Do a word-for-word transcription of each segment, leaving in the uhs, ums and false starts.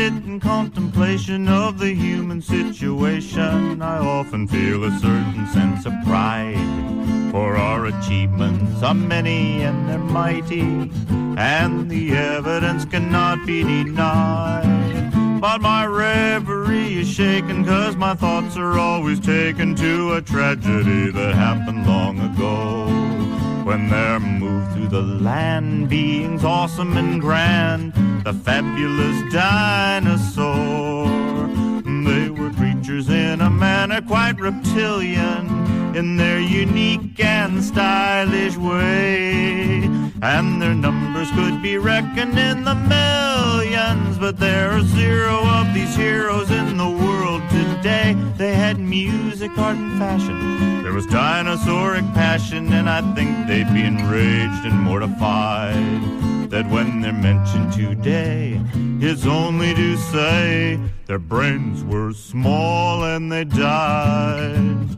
sit in contemplation of the human situation, I often feel a certain sense of pride. For our achievements are many and they're mighty, and the evidence cannot be denied. But my reverie is shaken, 'cause my thoughts are always taken to a tragedy that happened long ago. When there moved through the land beings awesome and grand, the fabulous dinosaur. They were creatures in a manner quite reptilian, in their unique and stylish way. And their numbers could be reckoned in the millions, but there are zero of these heroes in the world today. They had music, art, and fashion. There was dinosauric passion, and I think they'd be enraged and mortified that when they're mentioned today, it's only to say their brains were small and they died.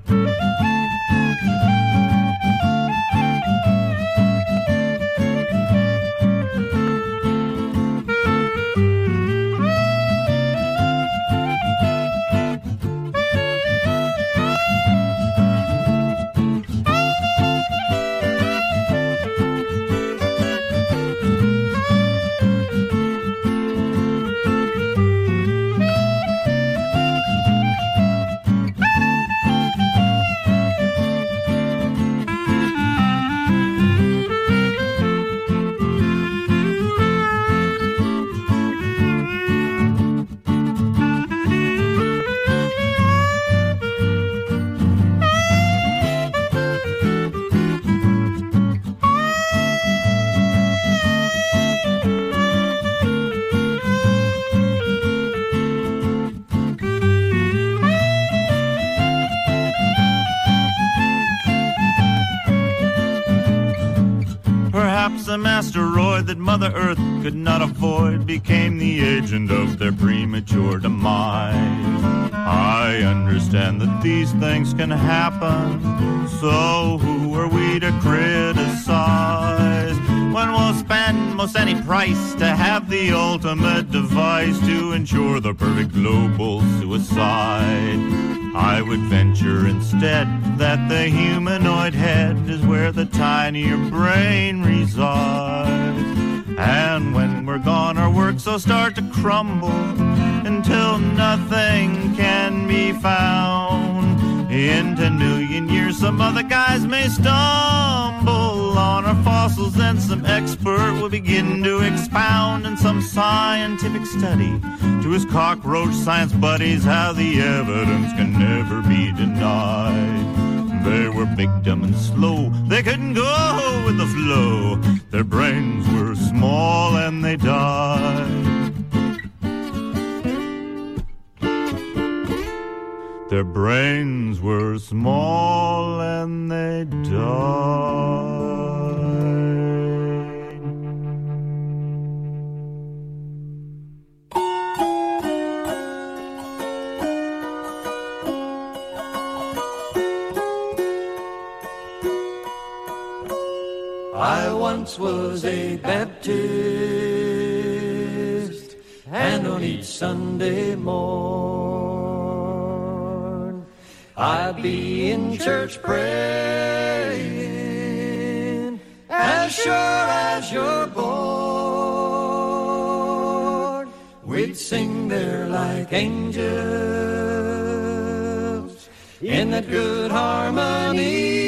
Some asteroid that Mother Earth could not avoid became the agent of their premature demise. I understand that these things can happen, so who are we to criticize? When we'll spend most any price to have the ultimate device to ensure the perfect global suicide. I would venture instead that the humanoid head is where the tinier brain resides. And when we're gone, our works will start to crumble until nothing can be found. In ten million years, some other guys may stumble on our fossils, and some expert will begin to expound in some scientific study to his cockroach science buddies how the evidence can never be denied. They were big, dumb, and slow. They couldn't go with the flow. Their brains were small and they died. Their brains were small and they died. I once was a Baptist, and on each Sunday morn I'd be in church praying, as sure as you're born. We'd sing there like angels in that good harmony.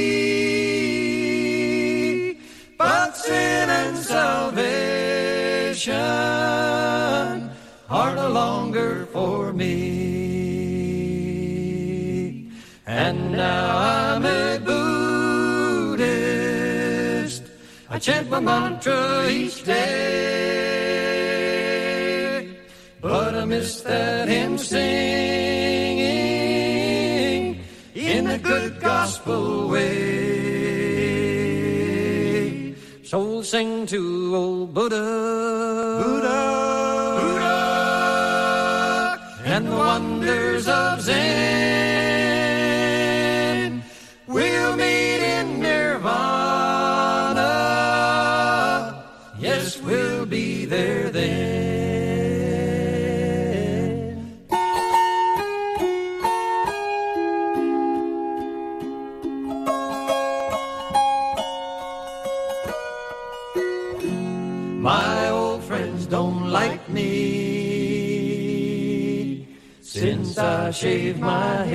But sin and salvation are no longer for me. And now I'm a Buddhist. I chant my mantra each day, but I miss that hymn singing in a good gospel way. So sing to old Buddha, Buddha, Buddha, and the wonders of Zen. We'll meet in Nirvana. Yes, we'll be there then. since I shaved my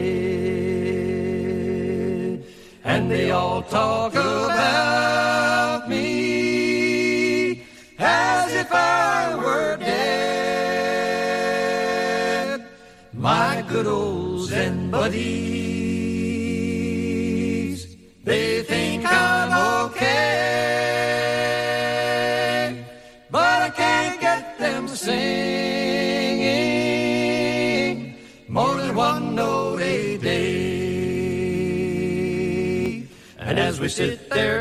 head. And they all talk about me as if I were dead. My good old Zen buddies, they think I'm okay, but I can't get them singing more than one note a day. And as we sit there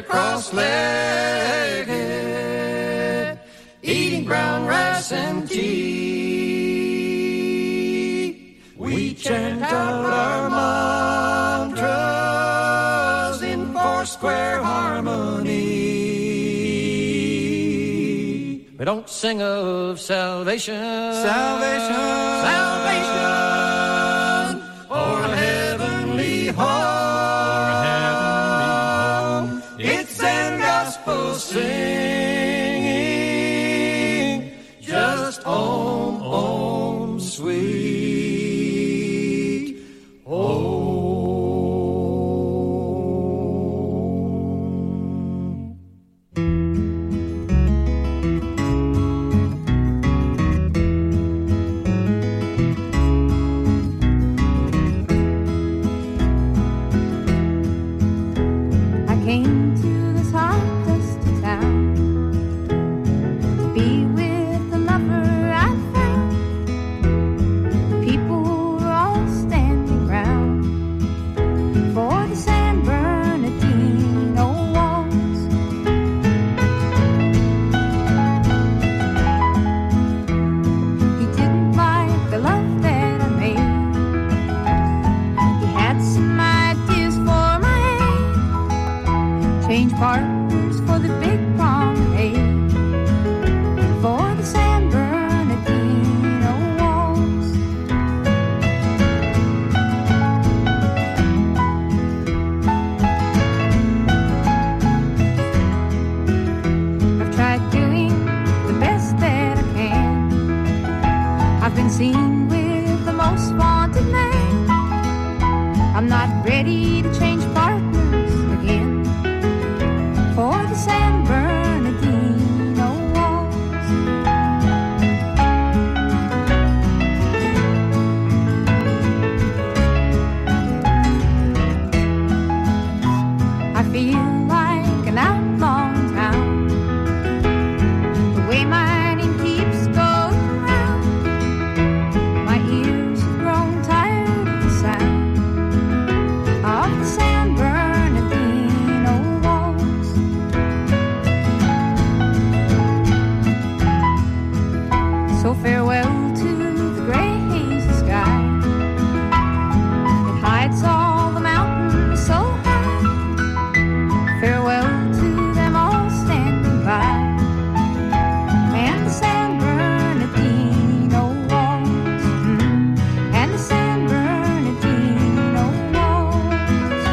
cross-legged, eating brown rice and tea, we chant out our mantras in four-square harmony. We don't sing of salvation, Salvation, salvation, or a heavenly home. It's Zen gospel singing, just om, om, sweet home. I came to this hot, dusty town to be with the lover I found. People were all standing round for the San Bernardino waltz. He didn't like the love that I made. He had some ideas for my aid. Change partners for the big promenade, for the San Bernardino waltz. I've tried doing the best that I can. I've been seen with the most wanted man. I'm not ready to change partners again for the San Bernardino waltz. I feel like an outlaw in town. The way my name keeps going round, my ears have grown tired of the sound of the San Bernardino waltz. So farewell to the gray hazy sky. It hides all the mountains so high. Farewell to them all standing by, and the San Bernardino waltz, mm, and the San Bernardino waltz.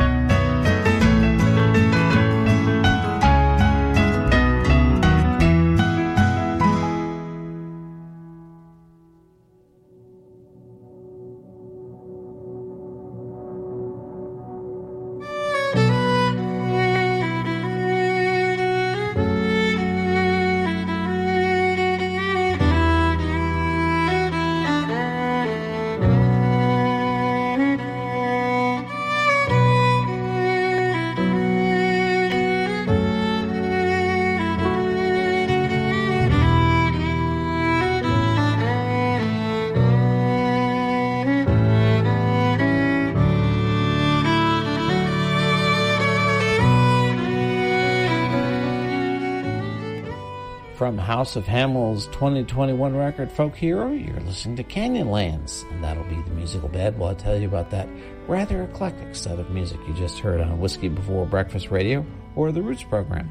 From House of Hamill's twenty twenty-one record Folk Hero, you're listening to Canyonlands, and that'll be the musical bed. Well, I'll tell you about that rather eclectic set of music you just heard on Whiskey Before Breakfast Radio or the Roots program.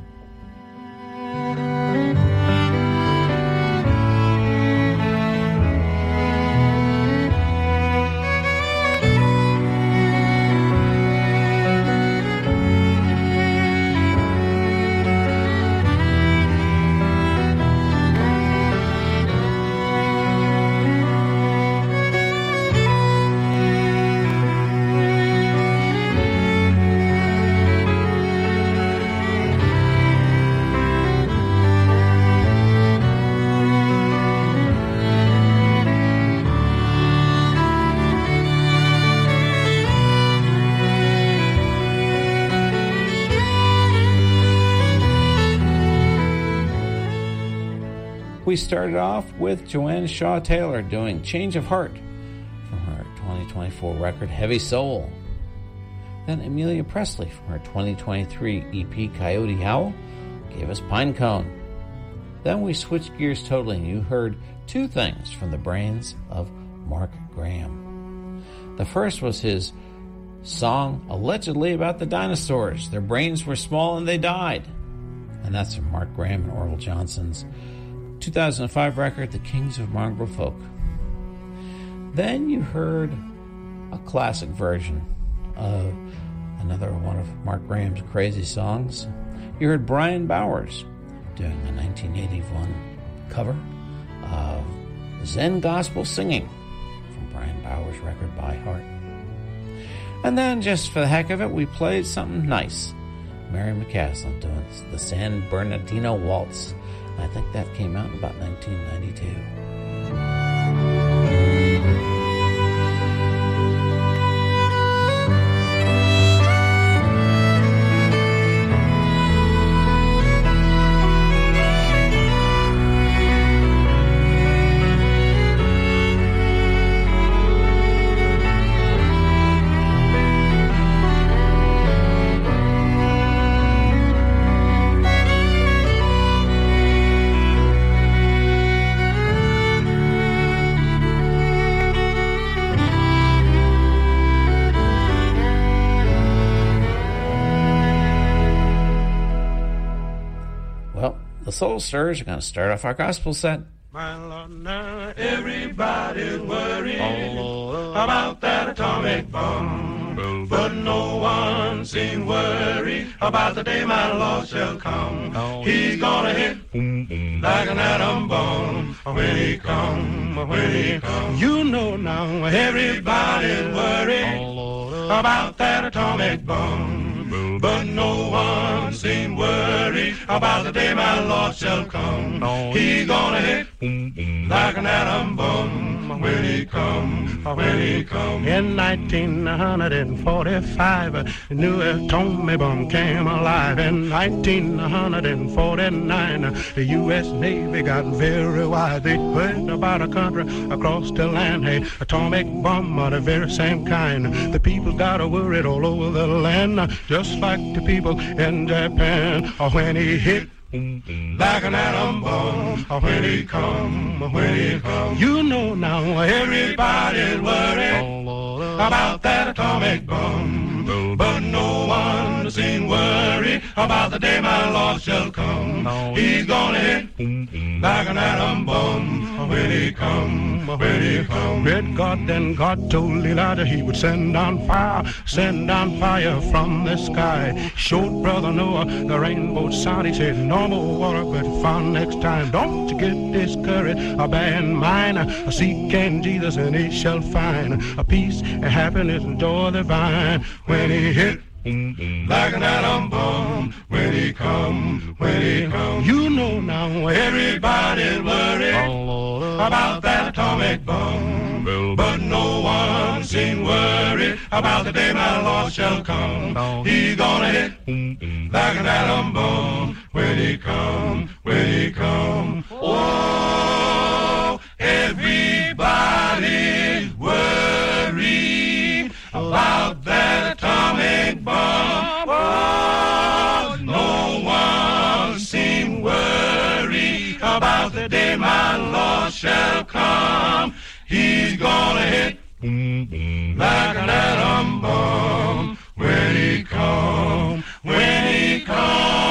We started off with Joanne Shaw Taylor doing Change of Heart from her twenty twenty-four record Heavy Soul. Then Amelia Presley from her twenty twenty-three E P Coyote Howl gave us Pinecone. Then we switched gears totally and you heard two things from the brains of Mark Graham. The first was his song allegedly about the dinosaurs. Their brains were small and they died. And that's from Mark Graham and Orville Johnson's two thousand five record, The Kings of Mongrel Folk. Then you heard a classic version of another one of Mark Graham's crazy songs. You heard Brian Bowers doing a nineteen eighty-one cover of Zen Gospel Singing from Brian Bowers' record By Heart. And then, just for the heck of it, we played something nice. Mary McCaslin doing the San Bernardino Waltz. I think that came out in about nineteen ninety-two. The Soul Stirrers are going to start off our gospel set. My Lord, now everybody's worried about that atomic bomb, but no one seems worried about the day my Lord shall come. He's gonna hit like an atom bomb when he comes, when he comes. You know now everybody's worried about that atomic bomb, but no one seems worried about the day my Lord shall come. He's gonna hit like an atom bomb when he comes, when he comes. In nineteen forty-five, the new atomic bomb came alive. In nineteen forty-nine, the U S Navy got very wise. They heard about a country across the land, hey, atomic bomb of the very same kind. The people got worried all over the land, just like the people in Japan. When he hit like an atom bomb, when he come, when he come. You know now everybody's worried about that atomic bomb, but no one seems worried about the day my Lord shall come. He's gonna hit like an atom bomb when he come, when he come. Great God, then God told Elijah he would send down fire, send down fire from the sky. Showed Brother Noah the rainbow sound. He said, no more water, but found next time. Don't you get discouraged or bear in mind. Seek in Jesus and he shall find a peace and happiness and joy divine. When he hit like an atom bomb, when he come, when he come. You know now everybody's worried about that atomic bomb, but no one seems worried about the day my Lord shall come. He's gonna hit like an atom bomb when he come, when he come. Oh, everybody's worried about that atomic bomb. Oh, no one seems worried about the day my Lord shall come. He's gonna hit like an atom bomb when he come, when he come.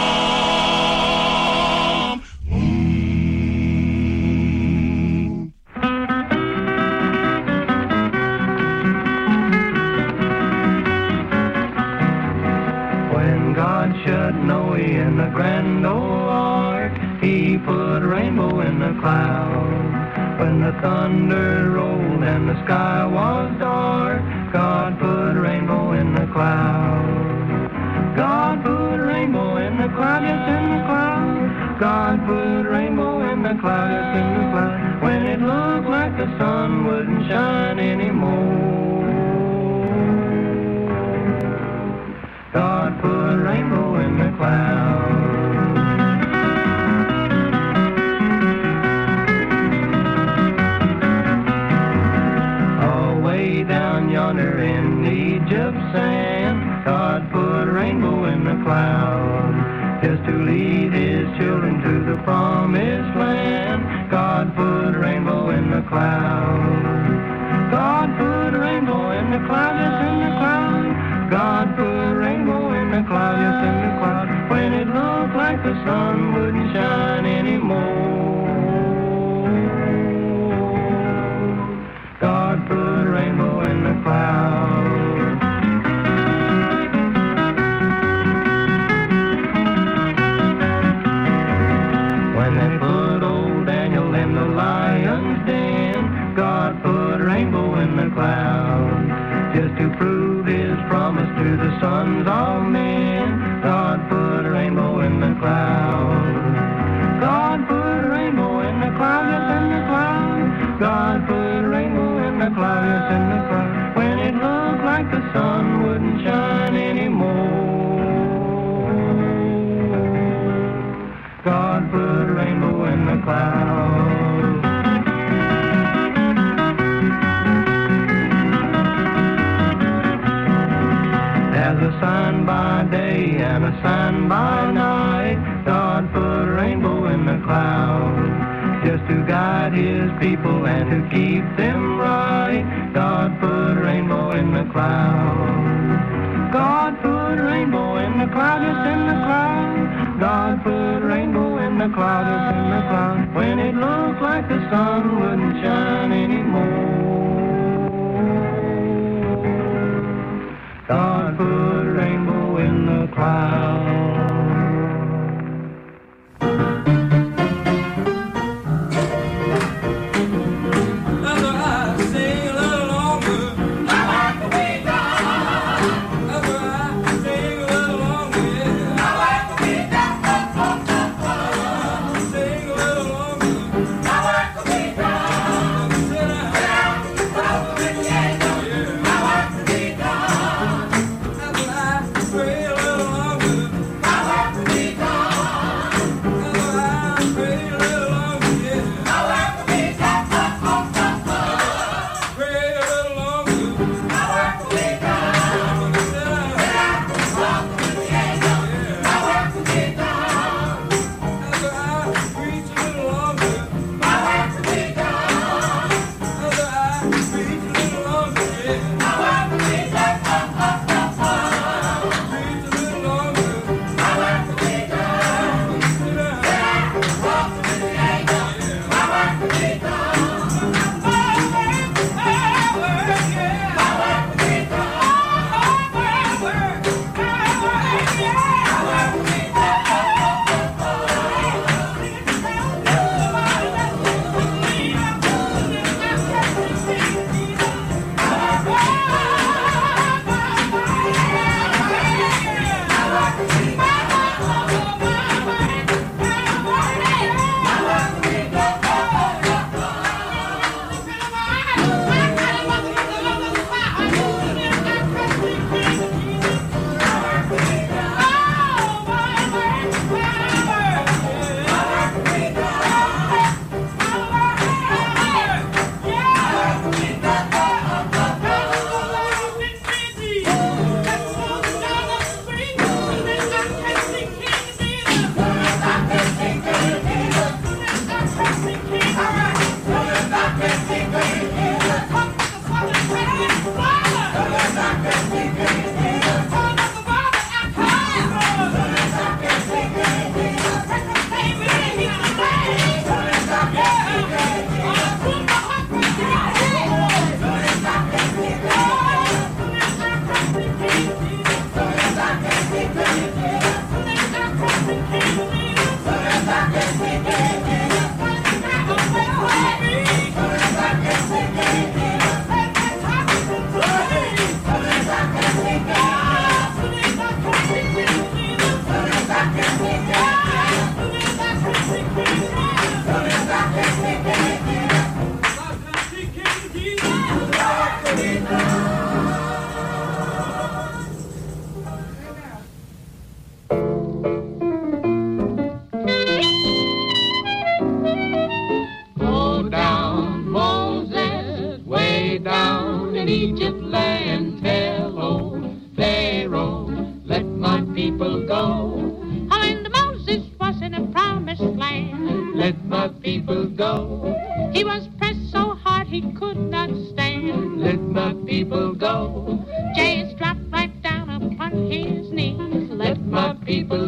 Noe in the grand old ark, he put rainbow in the cloud. When the thunder rolled and the sky was dark, God put rainbow in the cloud. God put rainbow in the cloud, yes in the cloud. God put rainbow in the cloud, yes in the cloud. When it looked like the sun wouldn't shine anymore, God put rainbow in the cloud. of sand. God put a rainbow in the cloud just to lead his children to the promised land. God put a rainbow in the cloud. God put a rainbow in the cloud, yes, in the cloud. God put a rainbow in the cloud, yes, in the cloud. When it looked like the sun wouldn't shine anymore. God put a rainbow in the cloud. When they put old Daniel in the lion's den, God put a rainbow in the cloud just to prove his promise to the sons of men. God put a rainbow in the cloud. God put a rainbow in the cloud, yes, in the cloud. God put a rainbow in the cloud, yes, in the cloud. When it looked like the sun wouldn't shine anymore. God put a rainbow in the cloud. As a sign by day and a sign by night, God put a rainbow in the cloud just to guide his people and to keep them right. God put a rainbow in the cloud. God put a rainbow in the cloud, yes, in the cloud. God put a rainbow in the cloud, yes, in the cloud. When it looked like the sun wouldn't shine anymore. God put a rainbow in the cloud.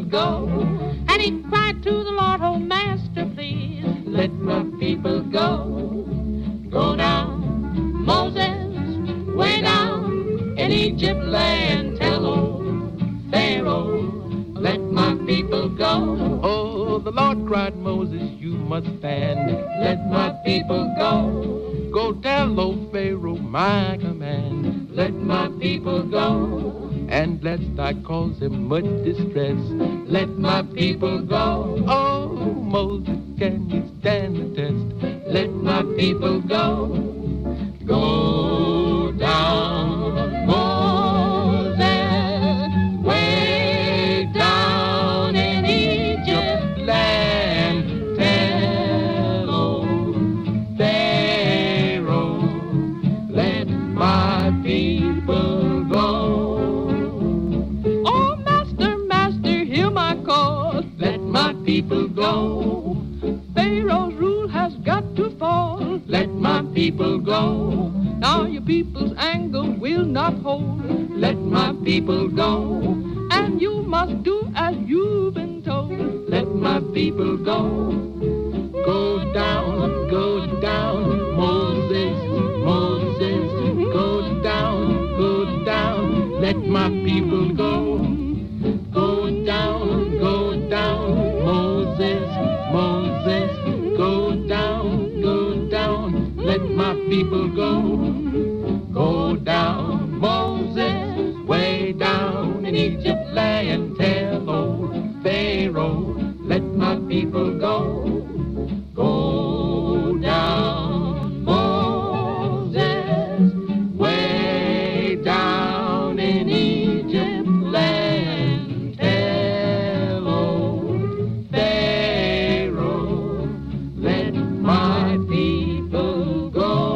go. And he cried to the Lord, oh, Master, please, let my people go. Go down, Moses, way down in Egypt land, tell old Pharaoh, let my people go. Oh, the Lord cried, Moses, you must stand. Let my people go. Go tell old Pharaoh my command. Let my people go. And lest I cause him much distress, let my people go. Oh, Moses, can you stand the test? Let my people go. Go down, Moses, way down in Egypt land. Tell old Pharaoh, let my people go. People go. Pharaoh's rule has got to fall. Let my people go. Now your people's anger will not hold. Let my people go. And you must do as you've been told. Let my people go. Go down, go down, Moses, Moses. Go down, go down. Let my people go. Go down, go down. Moses, Moses, go down, go down, let my people go. Go down, Moses, way down in Egypt land, tell old Pharaoh, let my people go. Go down, Moses, way down in Egypt land, tell old Pharaoh, let my people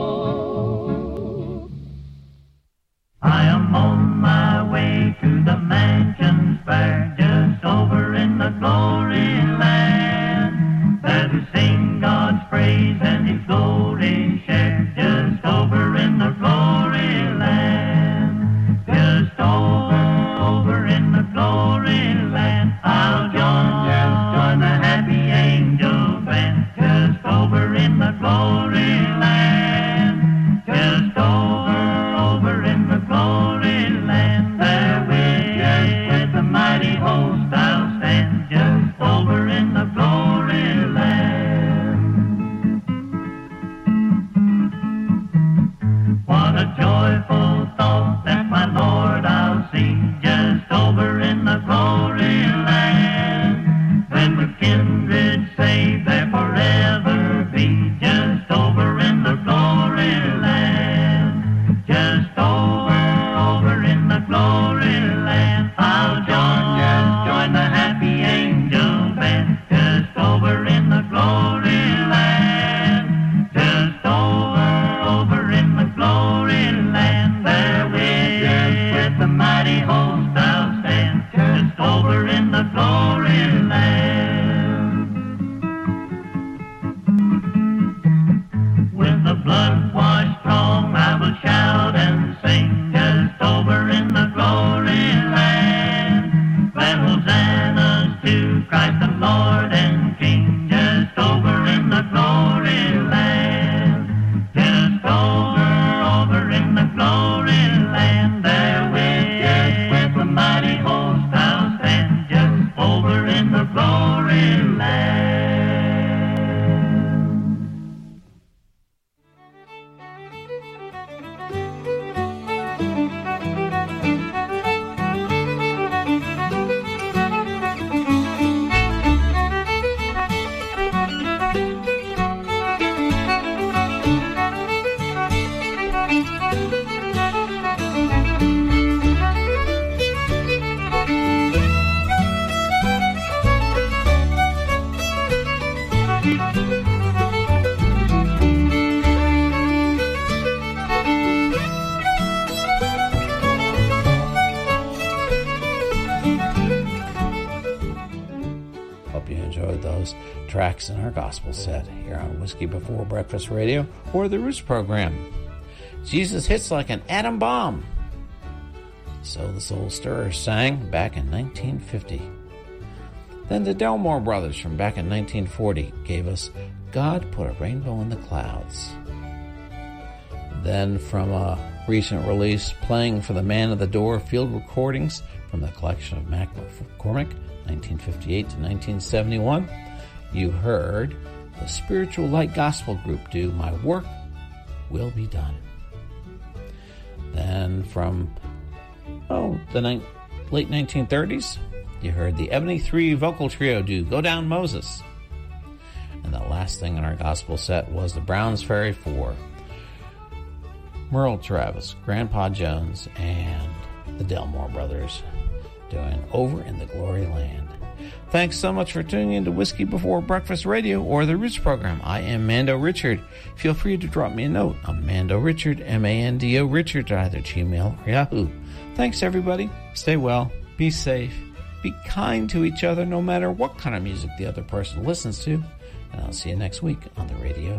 go. I am on my way to the mansions fair, just over in the glory land, there to sing God's praise and His glory share, just over in the glory land, just over, over in the glory land. I'll join, just join the happy angel band, just over in the glory land, just over, over in the glory land. There with, just with the mighty host I'll stand, just over in the glory land. What a joyful thought that my Lord I'll see, just over in the glory land. When the kindred saved there forever be, just over in the glory land. Just over, over in the glory land. I'll join, just join the happy angel band, just over in the glory land. Just over, over in the glory land. There with, just with the mighty host I'll stand, just over in the glory land. With the blood-washed throng I will shout and sing, just over in the glory land. Glad hosannas to Christ the Lord and King, just over in the glory land. Just over, over in the glory land. There with, just with the mighty host I'll stand, just over in the glory land. Hope you enjoyed those tracks in our gospel set here on Whiskey Before Breakfast Radio or the Roots program. Jesus hits like an atom bomb. So the Soul Stirrers sang back in nineteen fifty. Then the Delmore Brothers from back in nineteen forty gave us God Put a Rainbow in the Clouds. Then from a recent release, Playing for the Man of the Door field recordings from the collection of Mac McCormick, nineteen fifty-eight to nineteen seventy-one, you heard the Spiritual Light Gospel Group do My Work Will Be Done. Then from, oh, the ni- late nineteen thirties, you heard the Ebony Three vocal trio do Go Down Moses. And the last thing in our gospel set was the Browns Ferry Four, Merle Travis, Grandpa Jones, and the Delmore Brothers doing Over in the Glory Land. Thanks so much for tuning in to Whiskey Before Breakfast Radio or the Roots program. I am Mando Richard. Feel free to drop me a note. I'm Mando Richard, M A N D O Richard, at either Gmail or Yahoo. Thanks, everybody. Stay well. Be safe. Be kind to each other no matter what kind of music the other person listens to. And I'll see you next week on the radio.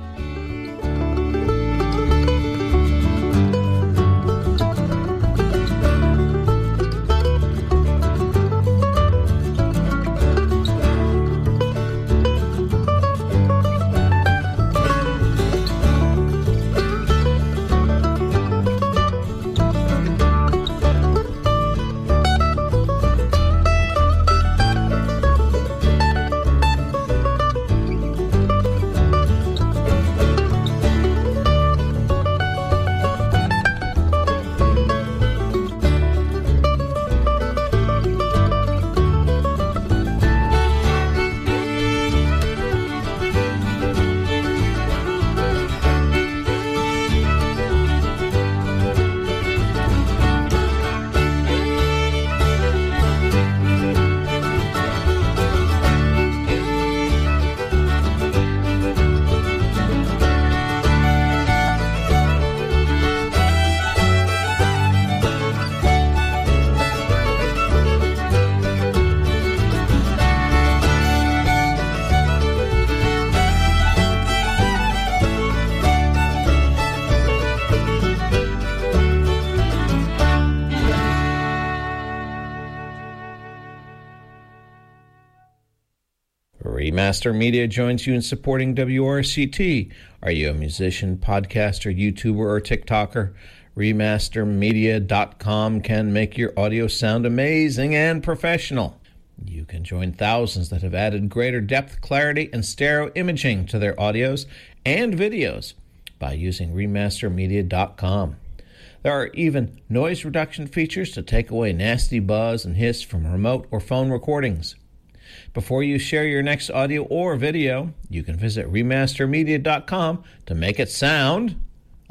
Remaster Media joins you in supporting W R C T. Are you a musician, podcaster, YouTuber, or TikToker? Remaster Media dot com can make your audio sound amazing and professional. You can join thousands that have added greater depth, clarity, and stereo imaging to their audios and videos by using Remaster Media dot com. There are even noise reduction features to take away nasty buzz and hiss from remote or phone recordings. Before you share your next audio or video, you can visit Remaster Media dot com to make it sound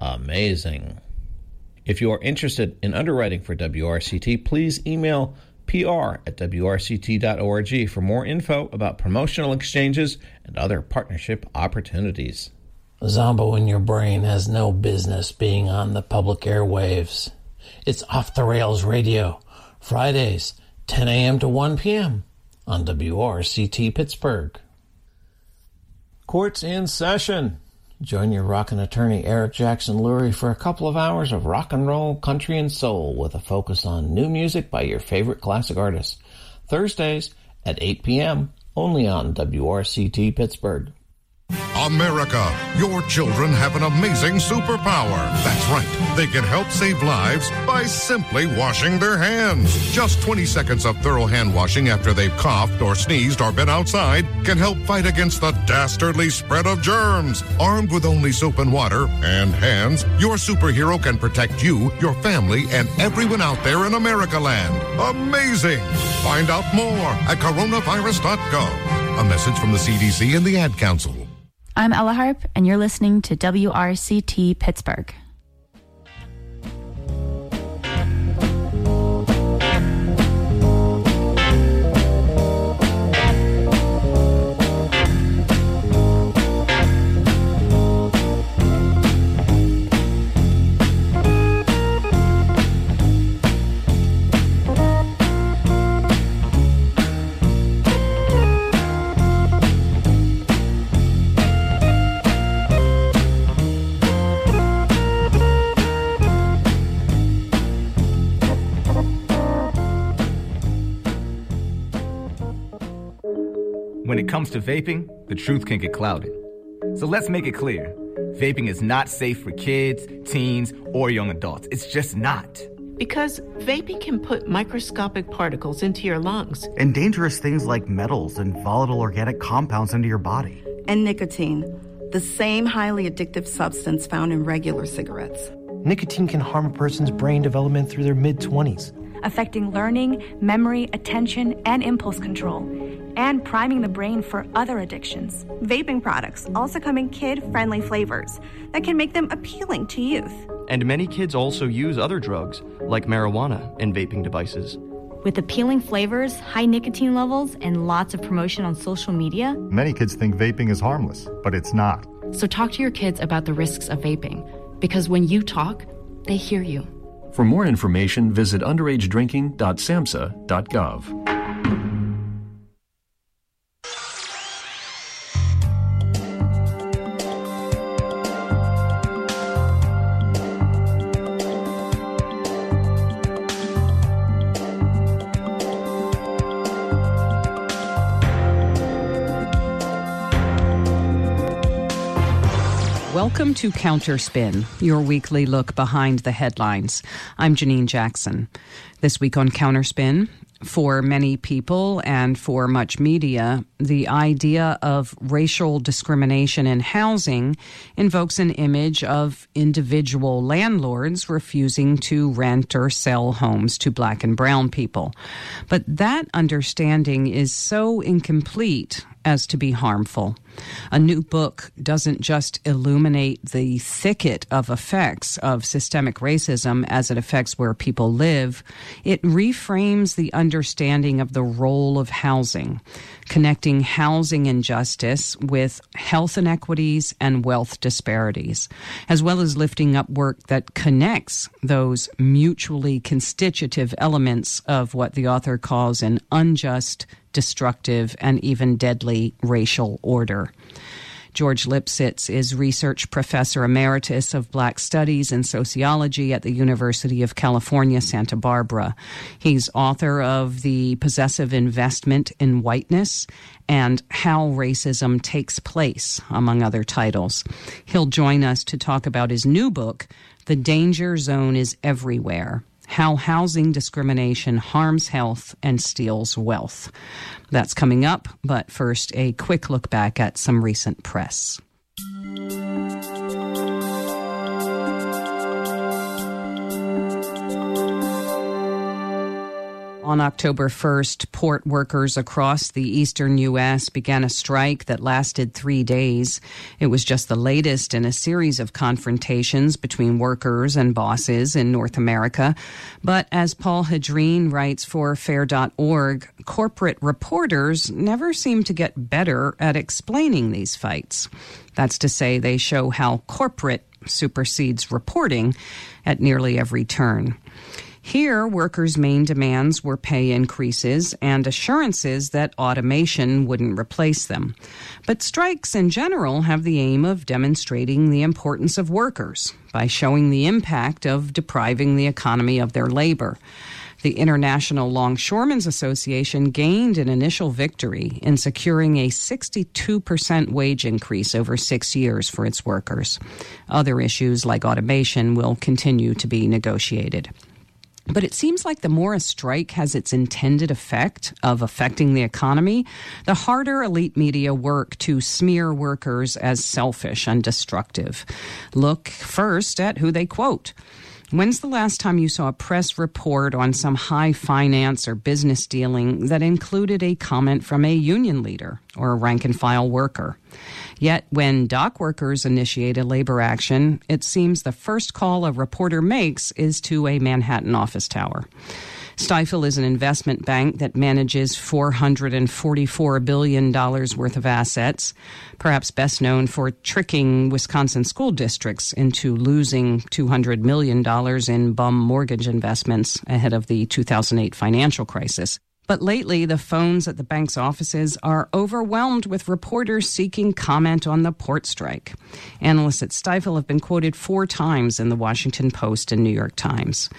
amazing. If you are interested in underwriting for W R C T, please email P R at W R C T dot org for more info about promotional exchanges and other partnership opportunities. Zombo in Your Brain has no business being on the public airwaves. It's Off the Rails Radio, Fridays, ten a.m. to one p.m. on W R C T Pittsburgh. Court's in session. Join your rockin' attorney Eric Jackson Lurie for a couple of hours of rock and roll, country, and soul with a focus on new music by your favorite classic artists. Thursdays at eight p.m. only on W R C T Pittsburgh. America, your children have an amazing superpower. That's right. They can help save lives by simply washing their hands. Just twenty seconds of thorough hand washing after they've coughed or sneezed or been outside can help fight against the dastardly spread of germs. Armed with only soap and water and hands, your superhero can protect you, your family, and everyone out there in America land. Amazing! Find out more at coronavirus dot gov. A message from the C D C and the Ad Council. I'm Ella Harp, and you're listening to W R C T Pittsburgh. when it comes to vaping, the truth can get clouded. So let's make it clear. Vaping is not safe for kids, teens, or young adults. It's just not. Because vaping can put microscopic particles into your lungs. And dangerous things like metals and volatile organic compounds into your body. And nicotine, the same highly addictive substance found in regular cigarettes. Nicotine can harm a person's brain development through their mid-twenties. Affecting learning, memory, attention, and impulse control, and priming the brain for other addictions. Vaping products also come in kid-friendly flavors that can make them appealing to youth. And many kids also use other drugs, like marijuana, in vaping devices. With appealing flavors, high nicotine levels, and lots of promotion on social media, many kids think vaping is harmless, but it's not. So talk to your kids about the risks of vaping, because when you talk, they hear you. For more information, visit underage drinking dot samhsa dot gov. Welcome to Counterspin, your weekly look behind the headlines. I'm Janine Jackson. This week on Counterspin, for many people and for much media, the idea of racial discrimination in housing invokes an image of individual landlords refusing to rent or sell homes to black and brown people. But that understanding is so incomplete as to be harmful. A new book doesn't just illuminate the thicket of effects of systemic racism as it affects where people live. It reframes the understanding of the role of housing, connecting housing injustice with health inequities and wealth disparities, as well as lifting up work that connects those mutually constitutive elements of what the author calls an unjust, destructive, and even deadly racial order. George Lipsitz is Research Professor Emeritus of Black Studies and Sociology at the University of California, Santa Barbara. He's author of The Possessive Investment in Whiteness and How Racism Takes Place, among other titles. He'll join us to talk about his new book, The Danger Zone is Everywhere: How Housing Discrimination Harms Health and Steals Wealth. That's coming up, but first, a quick look back at some recent press. On October first, port workers across the eastern U S began a strike that lasted three days. It was just the latest in a series of confrontations between workers and bosses in North America. But as Paul Hadreen writes for fair dot org, corporate reporters never seem to get better at explaining these fights. That's to say, they show how corporate supersedes reporting at nearly every turn. Here, workers' main demands were pay increases and assurances that automation wouldn't replace them. But strikes in general have the aim of demonstrating the importance of workers by showing the impact of depriving the economy of their labor. The International Longshoremen's Association gained an initial victory in securing a sixty-two percent wage increase over six years for its workers. Other issues like automation will continue to be negotiated. But it seems like the more a strike has its intended effect of affecting the economy, the harder elite media work to smear workers as selfish and destructive. Look first at who they quote. When's the last time you saw a press report on some high finance or business dealing that included a comment from a union leader or a rank-and-file worker? Yet when dock workers initiate a labor action, it seems the first call a reporter makes is to a Manhattan office tower. Stifel is an investment bank that manages four hundred forty-four billion dollars worth of assets, perhaps best known for tricking Wisconsin school districts into losing two hundred million dollars in bum mortgage investments ahead of the two thousand eight financial crisis. But lately, the phones at the bank's offices are overwhelmed with reporters seeking comment on the port strike. Analysts at Stifel have been quoted four times in the Washington Post and New York Times.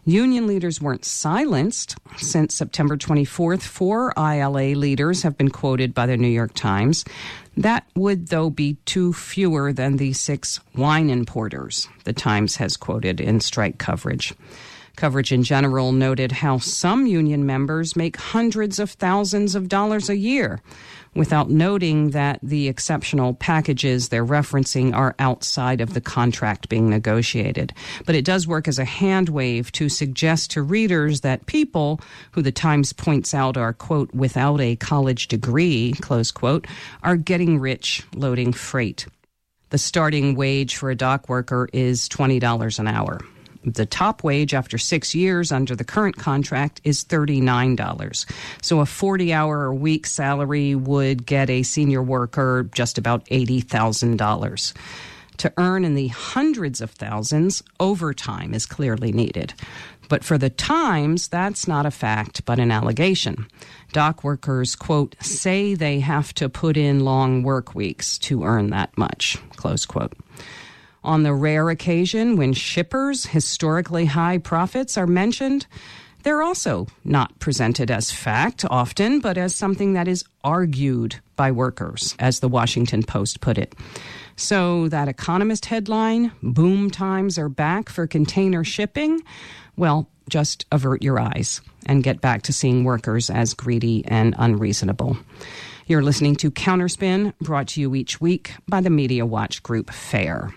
Union leaders weren't silenced. Since September twenty-fourth, four I L A leaders have been quoted by the New York Times. That would, though, be two fewer than the six wine importers the Times has quoted in strike coverage. Coverage in general noted how some union members make hundreds of thousands of dollars a year, without noting that the exceptional packages they're referencing are outside of the contract being negotiated. But it does work as a hand wave to suggest to readers that people who the Times points out are, quote, without a college degree, close quote, are getting rich loading freight. The starting wage for a dock worker is twenty dollars an hour. The top wage after six years under the current contract is thirty-nine dollars. So a forty-hour-a-week salary would get a senior worker just about eighty thousand dollars. To earn in the hundreds of thousands, overtime is clearly needed. But for the Times, that's not a fact, but an allegation. Dock workers, quote, say they have to put in long work weeks to earn that much, close quote. On the rare occasion when shippers' historically high profits are mentioned, they're also not presented as fact often, but as something that is argued by workers, as the Washington Post put it. So that Economist headline, boom times are back for container shipping, well, just avert your eyes and get back to seeing workers as greedy and unreasonable. You're listening to Counterspin, brought to you each week by the Media Watch Group FAIR.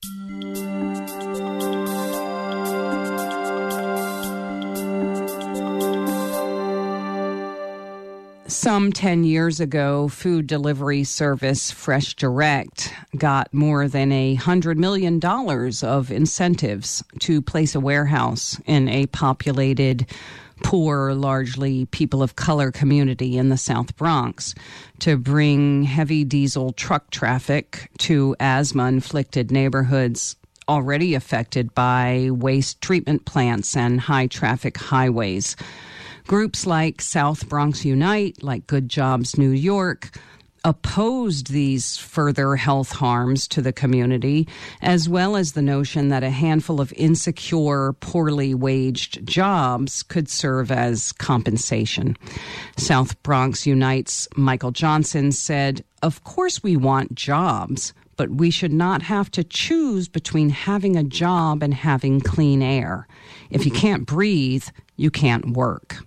Some ten years ago, food delivery service Fresh Direct got more than one hundred million dollars of incentives to place a warehouse in a populated, poor, largely people of color community in the South Bronx to bring heavy diesel truck traffic to asthma-inflicted neighborhoods already affected by waste treatment plants and high-traffic highways. Groups like South Bronx Unite, like Good Jobs New York, opposed these further health harms to the community, as well as the notion that a handful of insecure, poorly waged jobs could serve as compensation. South Bronx Unite's Michael Johnson said, "Of course we want jobs, but we should not have to choose between having a job and having clean air. If you can't breathe, you can't work."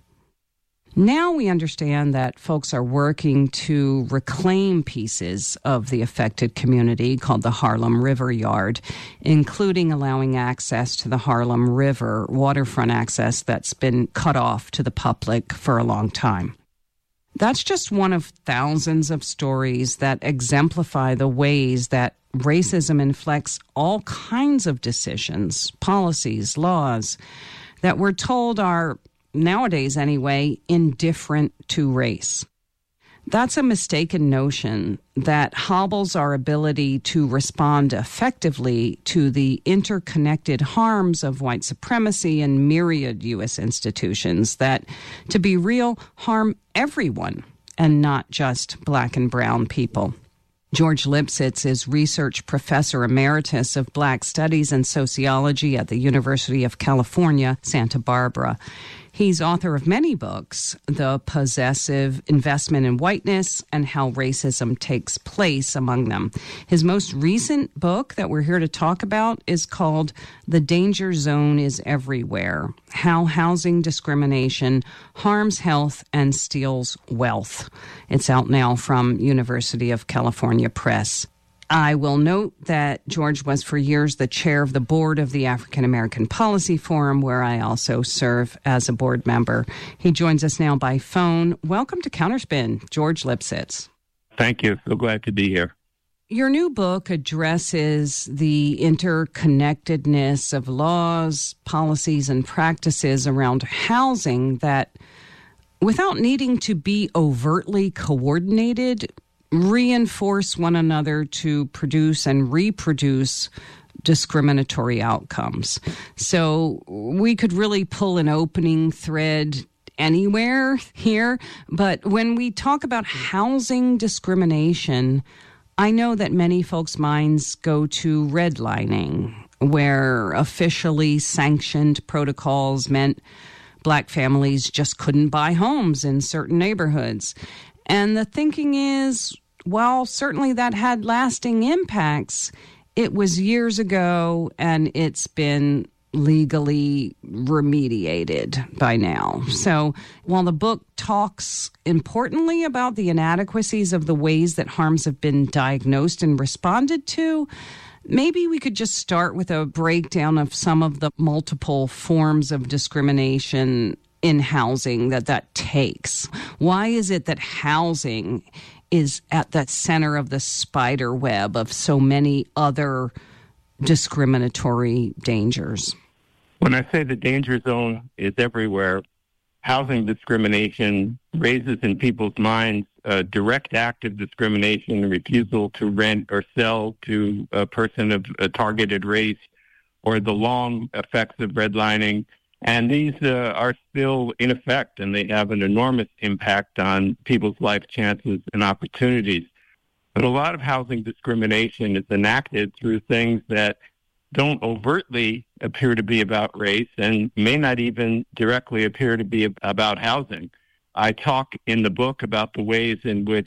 Now we understand that folks are working to reclaim pieces of the affected community called the Harlem River Yard, including allowing access to the Harlem River, waterfront access that's been cut off to the public for a long time. That's just one of thousands of stories that exemplify the ways that racism inflects all kinds of decisions, policies, laws that we're told are, nowadays anyway, indifferent to race. That's a mistaken notion that hobbles our ability to respond effectively to the interconnected harms of white supremacy and myriad U S institutions that, to be real, harm everyone and not just black and brown people. George Lipsitz is research professor emeritus of Black Studies and Sociology at the University of California, Santa Barbara. He's author of many books, The Possessive Investment in Whiteness and How Racism Takes Place among them. His most recent book that we're here to talk about is called The Danger Zone is Everywhere: How Housing Discrimination Harms Health and Steals Wealth. It's out now from University of California Press. I will note that George was for years the chair of the board of the African American Policy Forum, where I also serve as a board member. He joins us now by phone. Welcome to Counterspin, George Lipsitz. Thank you. So glad to be here. Your new book addresses the interconnectedness of laws, policies, and practices around housing that, without needing to be overtly coordinated, reinforce one another to produce and reproduce discriminatory outcomes. So we could really pull an opening thread anywhere here, but when we talk about housing discrimination, I know that many folks' minds go to redlining where officially sanctioned protocols meant Black families just couldn't buy homes in certain neighborhoods. And the thinking is, well, certainly that had lasting impacts. It was years ago, and it's been legally remediated by now. So while the book talks importantly about the inadequacies of the ways that harms have been diagnosed and responded to, maybe we could just start with a breakdown of some of the multiple forms of discrimination in housing that that takes. Why is it that housing is at the center of the spider web of so many other discriminatory dangers? When I say the danger zone is everywhere, housing discrimination raises in people's minds a direct act of discrimination, a refusal to rent or sell to a person of a targeted race, or the long effects of redlining. And these uh, are still in effect, and they have an enormous impact on people's life chances and opportunities. But a lot of housing discrimination is enacted through things that don't overtly appear to be about race and may not even directly appear to be about housing. I talk in the book about the ways in which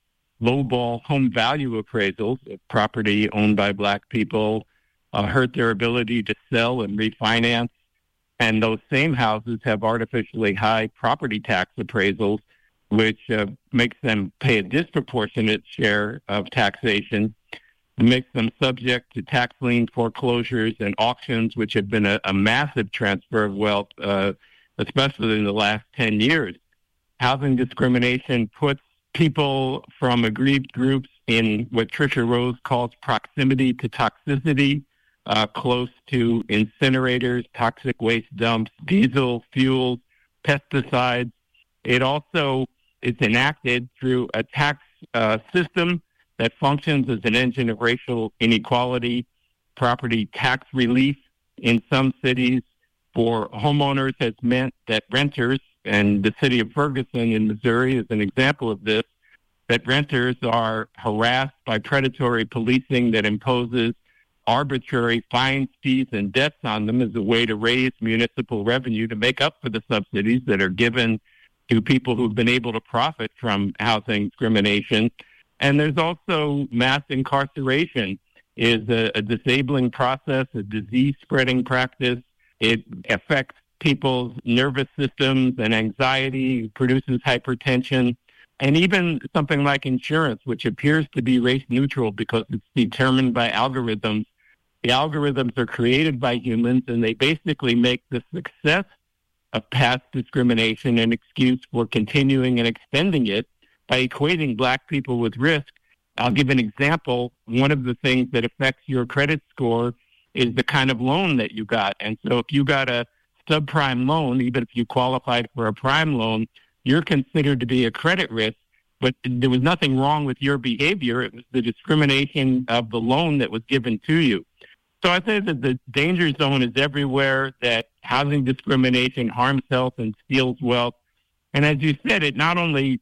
lowball home value appraisals of property owned by Black people uh, hurt their ability to sell and refinance. And those same houses have artificially high property tax appraisals, which uh, makes them pay a disproportionate share of taxation. It makes them subject to tax lien foreclosures and auctions, which have been a, a massive transfer of wealth, uh, especially in the last ten years. Housing discrimination puts people from aggrieved groups in what Tricia Rose calls proximity to toxicity, uh, close to incinerators, toxic waste dumps, diesel, fuels, pesticides. It also is enacted through a tax uh, system that functions as an engine of racial inequality. Property tax relief in some cities for homeowners has meant that renters, and the city of Ferguson in Missouri is an example of this, that renters are harassed by predatory policing that imposes arbitrary fines, fees, and debts on them as a way to raise municipal revenue to make up for the subsidies that are given to people who've been able to profit from housing discrimination. And there's also mass incarceration is a, a disabling process, a disease-spreading practice. It affects people's nervous systems and anxiety, produces hypertension, and even something like insurance, which appears to be race-neutral because it's determined by algorithms. The algorithms are created by humans, and they basically make the success of past discrimination an excuse for continuing and extending it by equating Black people with risk. I'll give an example. One of the things that affects your credit score is the kind of loan that you got. And so if you got a subprime loan, even if you qualified for a prime loan, you're considered to be a credit risk, but there was nothing wrong with your behavior. It was the discrimination of the loan that was given to you. So I say that the danger zone is everywhere, that housing discrimination harms health and steals wealth. And as you said, it not only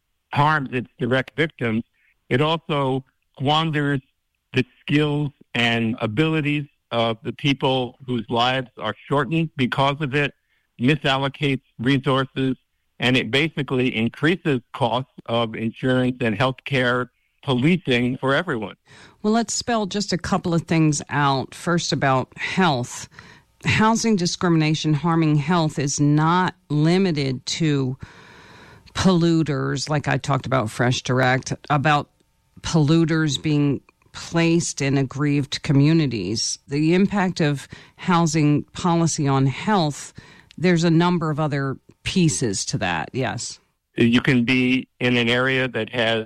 harms its direct victims, it also squanders the skills and abilities of the people whose lives are shortened because of it, misallocates resources, and it basically increases costs of insurance and health care policing for everyone. Well, let's spell just a couple of things out. First, about health. Housing discrimination harming health is not limited to polluters, like I talked about Fresh Direct, about polluters being placed in aggrieved communities. The impact of housing policy on health, there's a number of other pieces to that, yes. You can be in an area that has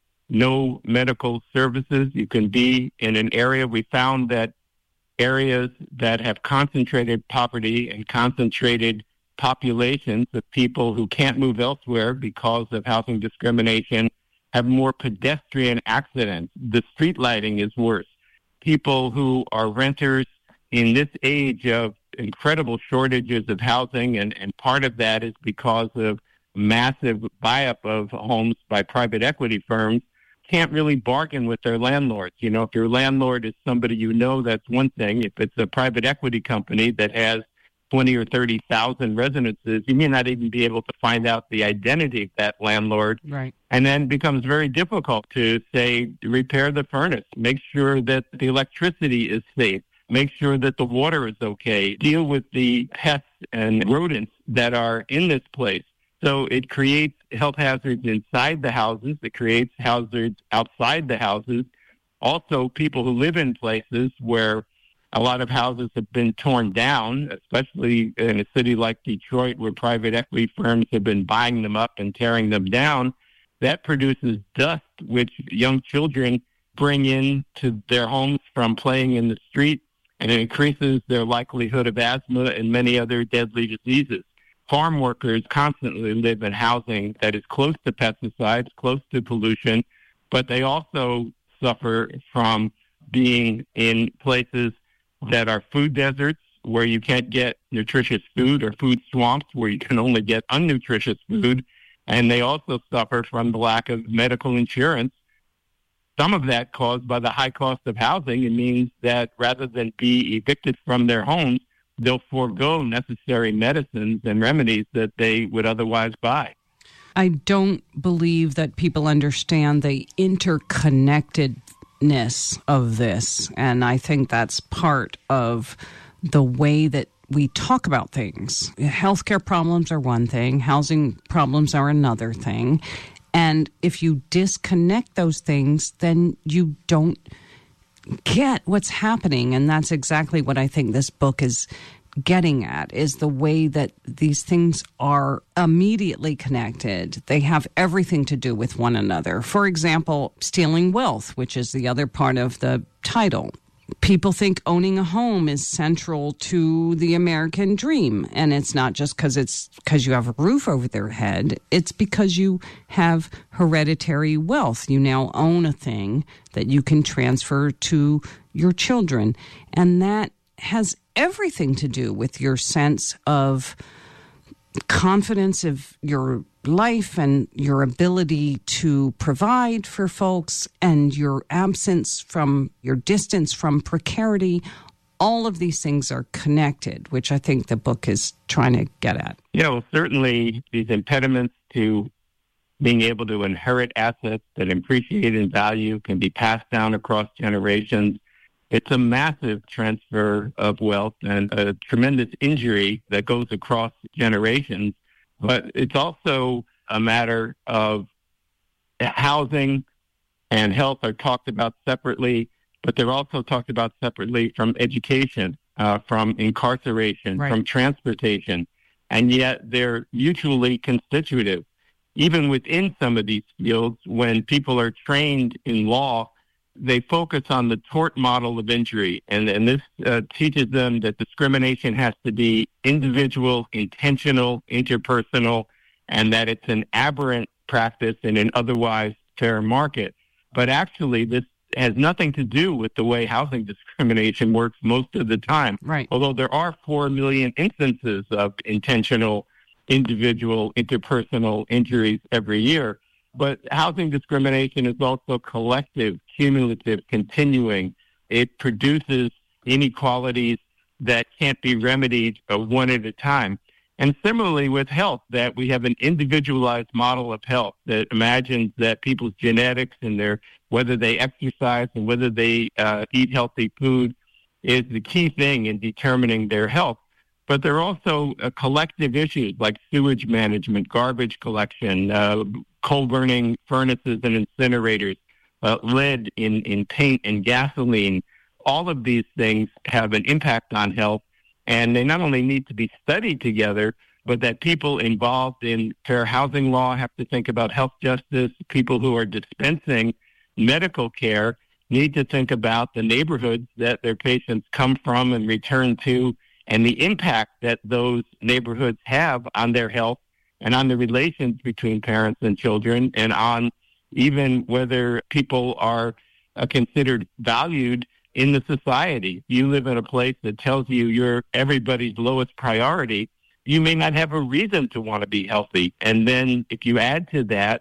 no medical services. You can be in an area, we found that areas that have concentrated poverty and concentrated populations of people who can't move elsewhere because of housing discrimination have more pedestrian accidents. The street lighting is worse. People who are renters in this age of incredible shortages of housing, and, and part of that is because of massive buy-up of homes by private equity firms, can't really bargain with their landlords. You know, if your landlord is somebody you know, that's one thing. If it's a private equity company that has twenty or thirty thousand residences, you may not even be able to find out the identity of that landlord. Right. And then it becomes very difficult to, say, repair the furnace, make sure that the electricity is safe, make sure that the water is okay, deal with the pests and rodents that are in this place. So it creates health hazards inside the houses. It creates hazards outside the houses. Also, people who live in places where a lot of houses have been torn down, especially in a city like Detroit where private equity firms have been buying them up and tearing them down, that produces dust, which young children bring into their homes from playing in the street, and it increases their likelihood of asthma and many other deadly diseases. Farm workers constantly live in housing that is close to pesticides, close to pollution, but they also suffer from being in places that are food deserts where you can't get nutritious food, or food swamps where you can only get unnutritious food. And they also suffer from the lack of medical insurance. Some of that caused by the high cost of housing. It means that rather than be evicted from their homes, they'll forego necessary medicines and remedies that they would otherwise buy. I don't believe that people understand the interconnectedness of this, and I think that's part of the way that we talk about things. Healthcare problems are one thing, housing problems are another thing, and if you disconnect those things, then you don't get what's happening. And that's exactly what I think this book is getting at, is the way that these things are immediately connected. They have everything to do with one another. For example, stealing wealth, which is the other part of the title. People think owning a home is central to the American dream, and it's not just because it's because you have a roof over their head. It's because you have hereditary wealth. You now own a thing that you can transfer to your children, and that has everything to do with your sense of confidence of your life and your ability to provide for folks, and your absence from your distance from precarity. All of these things are connected, which I think the book is trying to get at. Yeah, well, certainly these impediments to being able to inherit assets that appreciate in value can be passed down across generations. It's a massive transfer of wealth and a tremendous injury that goes across generations. But it's also a matter of housing and health are talked about separately, but they're also talked about separately from education, uh, from incarceration, right. from transportation, and yet they're mutually constitutive. Even within some of these fields, when people are trained in law, they focus on the tort model of injury, and, and this uh, teaches them that discrimination has to be individual, intentional, interpersonal, and that it's an aberrant practice in an otherwise fair market. But actually, this has nothing to do with the way housing discrimination works most of the time. Right. Although there are four million instances of intentional, individual, interpersonal injuries every year. But housing discrimination is also collective, cumulative, continuing. It produces inequalities that can't be remedied uh, one at a time. And similarly with health, that we have an individualized model of health that imagines that people's genetics and their whether they exercise and whether they uh, eat healthy food is the key thing in determining their health. But there are also uh, collective issues like sewage management, garbage collection, uh, coal-burning furnaces and incinerators, uh, lead in, in paint and gasoline. All of these things have an impact on health, and they not only need to be studied together, but that people involved in fair housing law have to think about health justice. People who are dispensing medical care need to think about the neighborhoods that their patients come from and return to, and the impact that those neighborhoods have on their health and on the relations between parents and children, and on even whether people are uh, considered valued in the society. You live in a place that tells you you're everybody's lowest priority, you may not have a reason to want to be healthy. And then if you add to that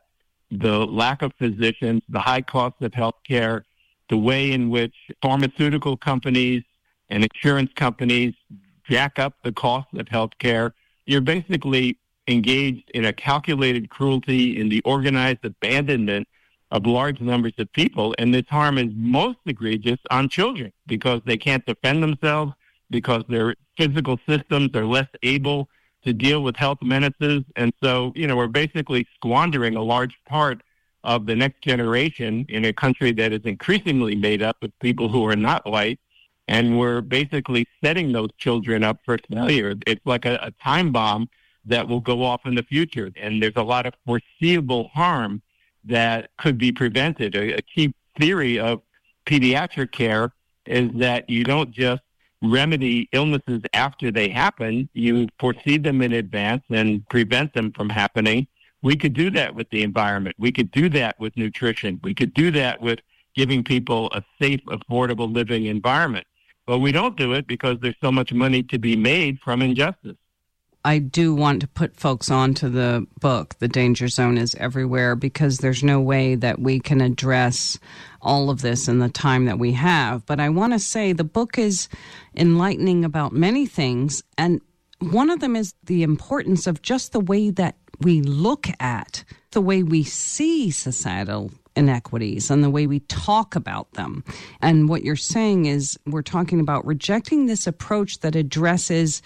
the lack of physicians, the high cost of health care, the way in which pharmaceutical companies and insurance companies jack up the cost of health care. You're basically engaged in a calculated cruelty, in the organized abandonment of large numbers of people, and this harm is most egregious on children because they can't defend themselves, because their physical systems are less able to deal with health menaces. And so, you know, we're basically squandering a large part of the next generation in a country that is increasingly made up of people who are not white, and we're basically setting those children up for failure. It's like a, a time bomb that will go off in the future, and there's a lot of foreseeable harm that could be prevented. A, a key theory of pediatric care is that you don't just remedy illnesses after they happen, you foresee them in advance and prevent them from happening. We could do that with the environment. We could do that with nutrition. We could do that with giving people a safe, affordable living environment. But we don't do it because there's so much money to be made from injustice. I do want to put folks onto the book, The Danger Zone is Everywhere, because there's no way that we can address all of this in the time that we have. But I want to say the book is enlightening about many things, and one of them is the importance of just the way that we look at, the way we see societal inequities and the way we talk about them. And what you're saying is we're talking about rejecting this approach that addresses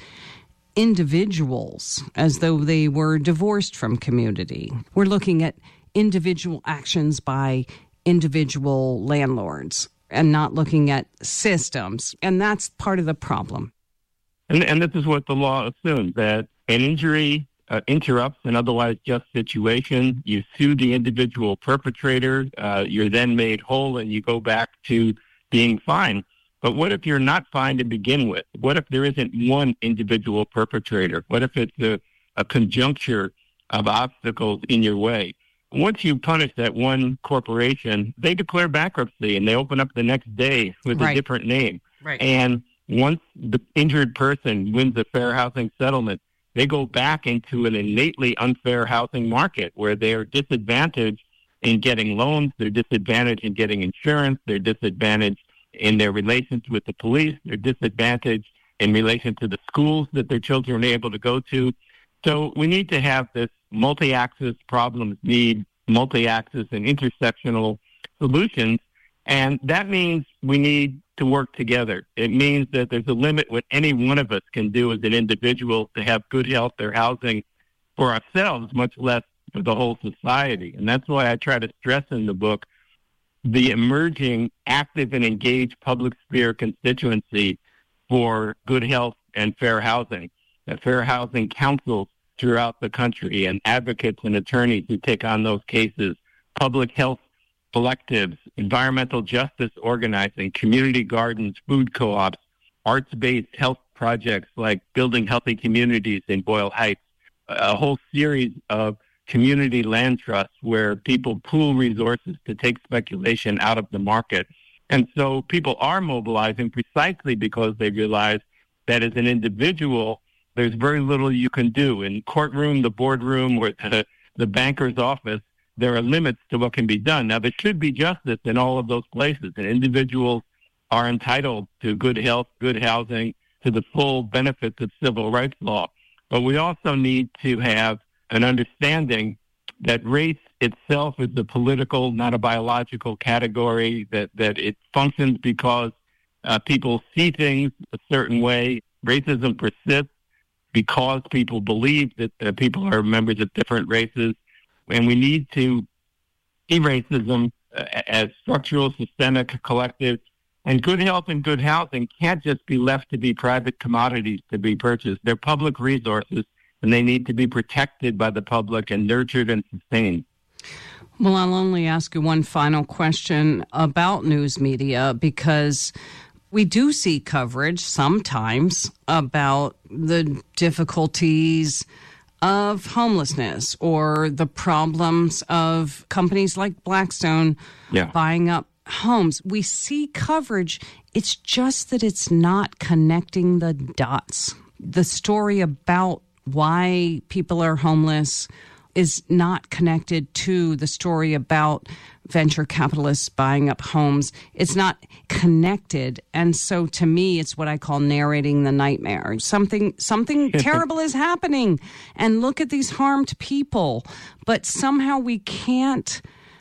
individuals as though they were divorced from community. We're looking at individual actions by individual landlords and not looking at systems. And that's part of the problem. And, and this is what the law assumes, that an injury uh, interrupts an otherwise just situation. You sue the individual perpetrator. Uh, you're then made whole and you go back to being fine. But what if you're not fine to begin with? What if there isn't one individual perpetrator? What if it's a, a conjuncture of obstacles in your way? Once you punish that one corporation, they declare bankruptcy and they open up the next day with right. a different name. Right. And once the injured person wins a fair housing settlement, they go back into an innately unfair housing market where they are disadvantaged in getting loans, they're disadvantaged in getting insurance, they're disadvantaged in their relations with the police, they're disadvantaged in relation to the schools that their children are able to go to. So we need to have this multi-axis problems need multi-axis and intersectional solutions, and that means we need to work together. It means that there's a limit what any one of us can do as an individual to have good health or housing for ourselves, much less for the whole society. And that's why I try to stress in the book the emerging active and engaged public sphere constituency for good health and fair housing. The fair housing councils throughout the country and advocates and attorneys who take on those cases, public health collectives, environmental justice organizing, community gardens, food co-ops, arts-based health projects like Building Healthy Communities in Boyle Heights, a whole series of community land trusts where people pool resources to take speculation out of the market. And so people are mobilizing precisely because they realize that as an individual, there's very little you can do. In courtroom, the boardroom, or the, the banker's office, there are limits to what can be done. Now, there should be justice in all of those places, and individuals are entitled to good health, good housing, to the full benefits of civil rights law. But we also need to have an understanding that race itself is a political, not a biological category, that, that it functions because uh, people see things a certain way. Racism persists because people believe that uh, people are members of different races. And we need to see racism uh, as structural, systemic, collective. And good health and good housing can't just be left to be private commodities to be purchased. They're public resources, and they need to be protected by the public and nurtured and sustained. Well, I'll only ask you one final question about news media, because we do see coverage sometimes about the difficulties of homelessness or the problems of companies like Blackstone yeah. buying up homes. We see coverage. It's just that it's not connecting the dots. The story about why people are homeless, is not connected to the story about venture capitalists buying up homes. It's not connected. And so to me, it's what I call narrating the nightmare. Something something terrible is happening. And look at these harmed people. But somehow we can't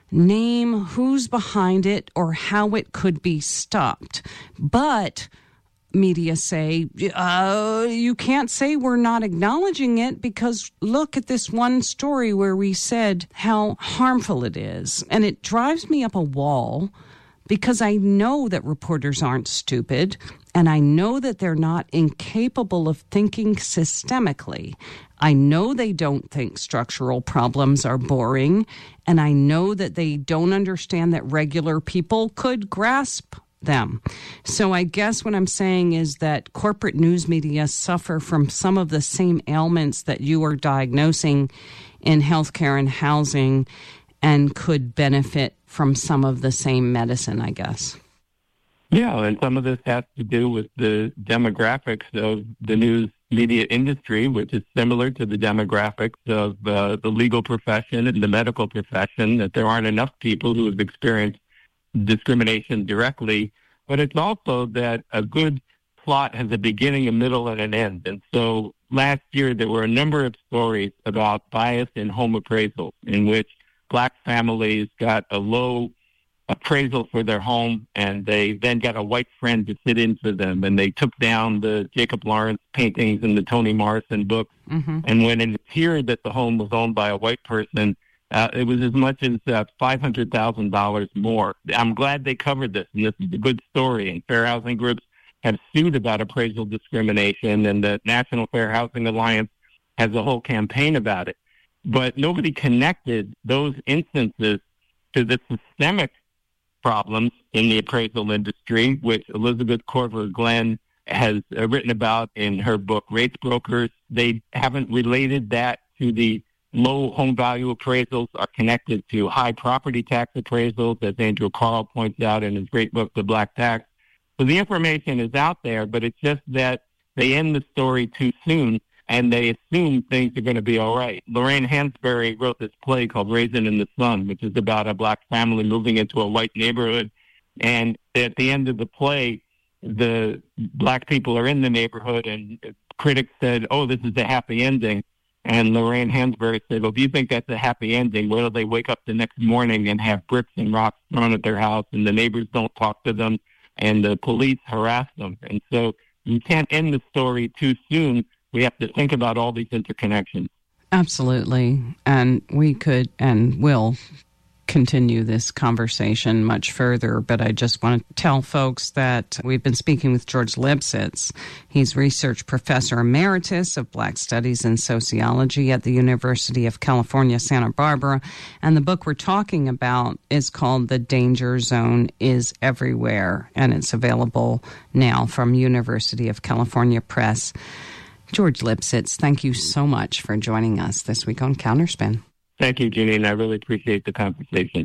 name who's behind it or how it could be stopped. But media say, uh, you can't say we're not acknowledging it because look at this one story where we said how harmful it is. And it drives me up a wall because I know that reporters aren't stupid and I know that they're not incapable of thinking systemically. I know they don't think structural problems are boring, and I know that they don't understand that regular people could grasp them. So I guess what I'm saying is that corporate news media suffer from some of the same ailments that you are diagnosing in healthcare and housing and could benefit from some of the same medicine, I guess. Yeah, and some of this has to do with the demographics of the news media industry, which is similar to the demographics of uh, the legal profession and the medical profession, that there aren't enough people who have experienced discrimination directly. But it's also that a good plot has a beginning, a middle, and an end. And so last year there were a number of stories about bias in home appraisals in which black families got a low appraisal for their home, and they then got a white friend to sit in for them, and they took down the Jacob Lawrence paintings and the Toni Morrison books. Mm-hmm. And when it appeared that the home was owned by a white person, uh, it was as much as uh, five hundred thousand dollars more. I'm glad they covered this, and this is a good story. And fair housing groups have sued about appraisal discrimination, and the National Fair Housing Alliance has a whole campaign about it. But nobody connected those instances to the systemic problems in the appraisal industry, which Elizabeth Korver Glenn has uh, written about in her book, Rates Brokers. They haven't related that to the low home value appraisals are connected to high property tax appraisals, as Andrew Carl points out in his great book, The Black Tax. So the information is out there, but it's just that they end the story too soon, and they assume things are going to be all right. Lorraine Hansberry wrote this play called Raisin in the Sun, which is about a black family moving into a white neighborhood. And at the end of the play, the black people are in the neighborhood, and critics said, oh, this is a happy ending. And Lorraine Hansberry said, well, if you think that's a happy ending, why don't they wake up the next morning and have bricks and rocks thrown at their house, and the neighbors don't talk to them, and the police harass them? And so you can't end the story too soon. We have to think about all these interconnections. Absolutely. And we could and will continue this conversation much further, but I just want to tell folks that we've been speaking with George Lipsitz. He's research professor emeritus of Black Studies and Sociology at the University of California, Santa Barbara, and the book we're talking about is called The Danger Zone is Everywhere, and it's available now from University of California Press. George Lipsitz, thank you so much for joining us this week on Counterspin. Thank you, Janine. I really appreciate the conversation.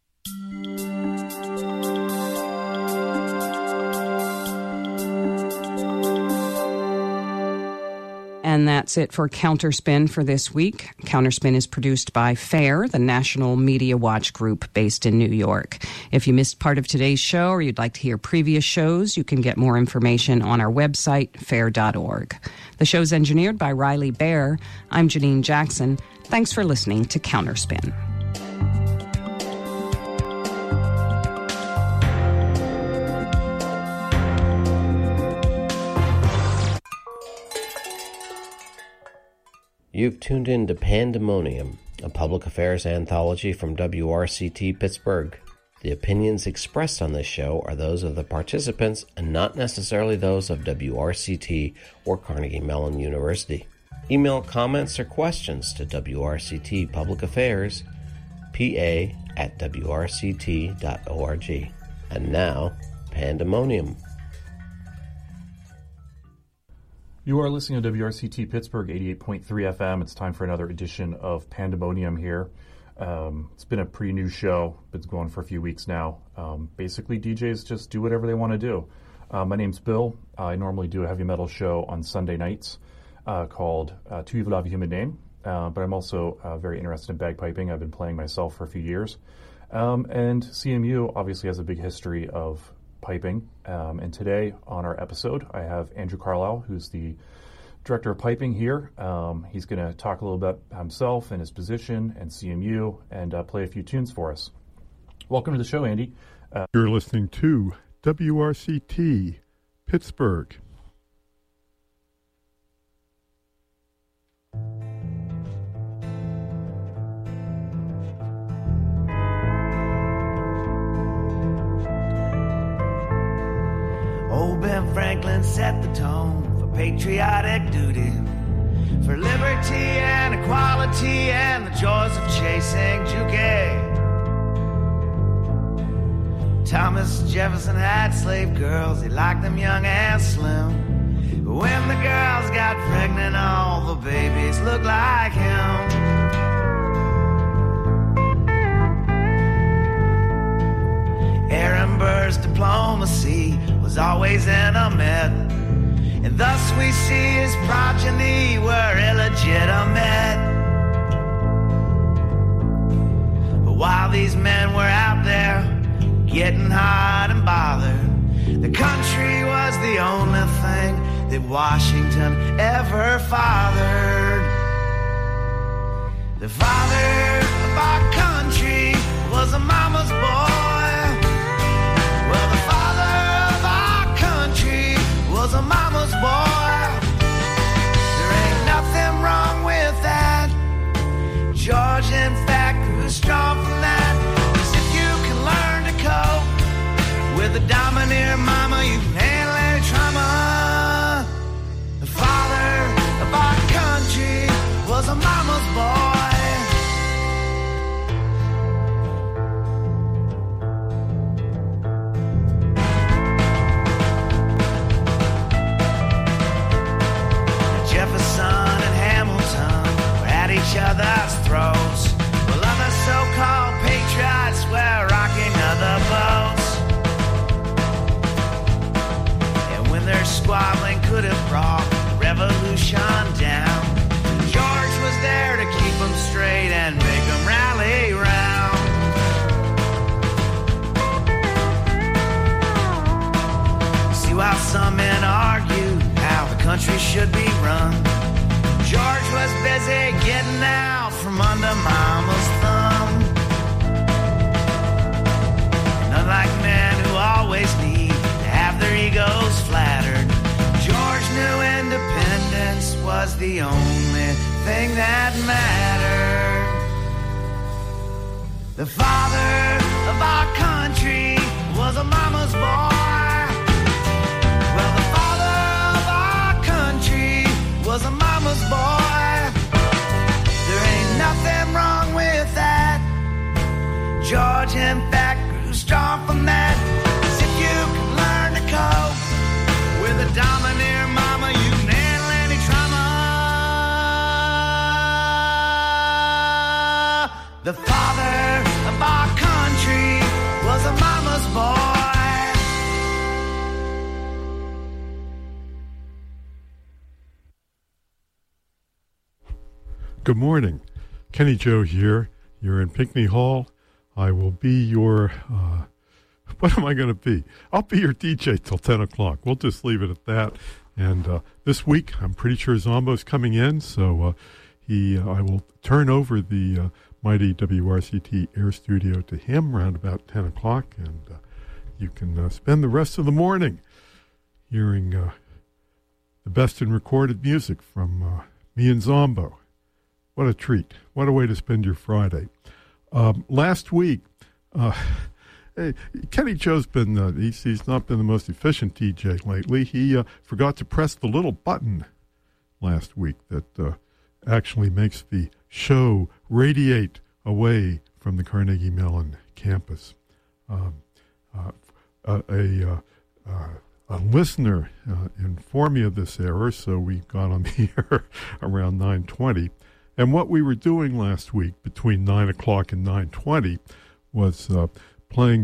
And that's it for Counterspin for this week. Counterspin is produced by FAIR, the National Media Watch Group based in New York. If you missed part of today's show or you'd like to hear previous shows, you can get more information on our website, fair dot org. The show's engineered by Riley Bear. I'm Janine Jackson. Thanks for listening to Counterspin. You've tuned in to Pandemonium, a public affairs anthology from W R C T Pittsburgh. The opinions expressed on this show are those of the participants and not necessarily those of W R C T or Carnegie Mellon University. Email comments or questions to W R C T Public Affairs, P A at W R C T dot org. And now, Pandemonium. You are listening to W R C T Pittsburgh eighty-eight point three F M. It's time for another edition of Pandemonium here. Um, it's been a pretty new show. It's been going for a few weeks now. Um, basically, D Js just do whatever they want to do. Uh, my name's Bill. I normally do a heavy metal show on Sunday nights uh, called uh, Tu veux la vie humaine. uh, but I'm also uh, very interested in bagpiping. I've been playing myself for a few years. Um, and C M U obviously has a big history of piping. Um, and today on our episode, I have Andrew Carlisle, who's the director of piping here. Um, he's going to talk a little bit about himself and his position and C M U and uh, play a few tunes for us. Welcome to the show, Andy. Uh, You're listening to W R C T Pittsburgh. Old Ben Franklin set the tone for patriotic duty, for liberty and equality and the joys of chasing Juke. Thomas Jefferson had slave girls, he liked them young and slim. But when the girls got pregnant, all the babies looked like him. Aaron Burr's diplomacy was always in a myth, and thus we see his progeny were illegitimate. But while these men were out there getting hot and bothered, the country was the only thing that Washington ever fathered. The father of our country was a mama's boy. Well, the father of our country was a mama's boy. There ain't nothing wrong with that. George, in fact, grew strong from that. With a domineer mama, you can handle any trauma. The father of our country was a mama's boy. Jefferson and Hamilton were at each other's throats, while other so-called patriots were rocking other boats. Their squabbling could have brought the revolution down. George was there to keep them straight and make them rally round. See, while some men argued how the country should be run, George was busy getting out from under mama's thumb. And unlike men who always need have their egos flattered, George knew independence was the only thing that mattered. The father of our country was a mama's boy. Well, the father of our country was a mama's boy. There ain't nothing wrong with that. George, in fact, grew strong from that. With a domineer mama, you can handle any trauma. The father of our country was a mama's boy. Good morning. Kenny Joe here. You're in Pinckney Hall. I will be your... Uh, What am I going to be? I'll be your D J till ten o'clock. We'll just leave it at that. And uh, this week, I'm pretty sure Zombo's coming in, so uh, he, uh, I will turn over the uh, mighty W R C T Air Studio to him around about ten o'clock, and uh, you can uh, spend the rest of the morning hearing uh, the best in recorded music from uh, me and Zombo. What a treat. What a way to spend your Friday. Um, last week... Uh, Hey, Kenny Joe's been, uh, he's, he's not been the most efficient D J lately. He uh, forgot to press the little button last week that uh, actually makes the show radiate away from the Carnegie Mellon campus. Um, uh, a, a, uh, uh, a listener uh, informed me of this error, so we got on the air around nine twenty. And what we were doing last week between nine o'clock and nine twenty was uh, playing